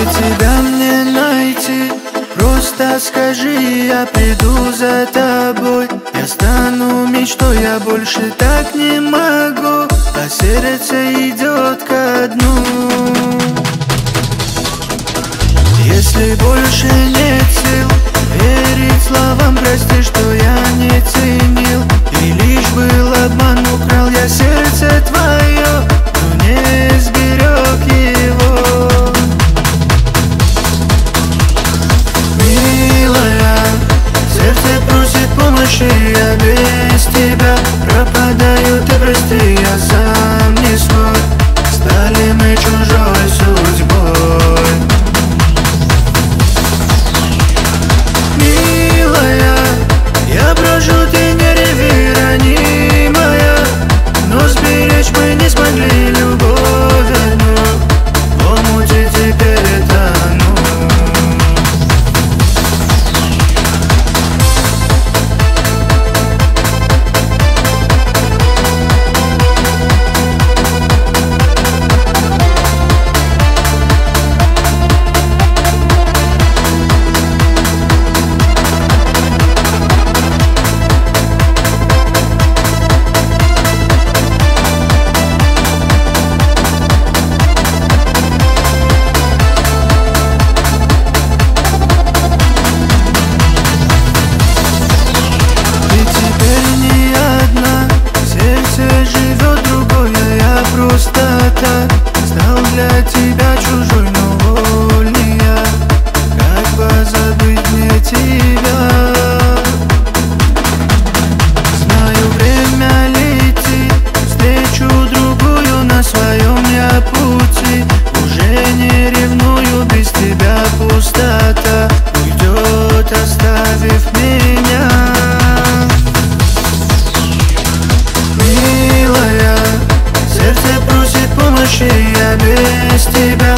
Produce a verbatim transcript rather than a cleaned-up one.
тебя мне найти? Просто скажи, я приду за тобой. Я стану мечтой, я больше так не могу, а сердце идет ко дну. Если больше нет сил верить словам, прости, что я не ценил, и лишь был обман, украл я сердце твое, но не сберег его. Милая, сердце просит помощи, я без тебя пропадаю, ты прости, я сам не свой. Стали мы чужой судьбой. Милая, я прошу, ты не реви, ранимая, но сберечь мы не смогли любовь одну, в омуте теперь тону. Стал для тебя чужой, но вольный я. Как позабыть мне тебя? Знаю, время летит, встречу другую на своем я пути. Уже не ревную, без тебя пустота уйдет, оставив меня. Милая, сердце просит помощи, я без тебя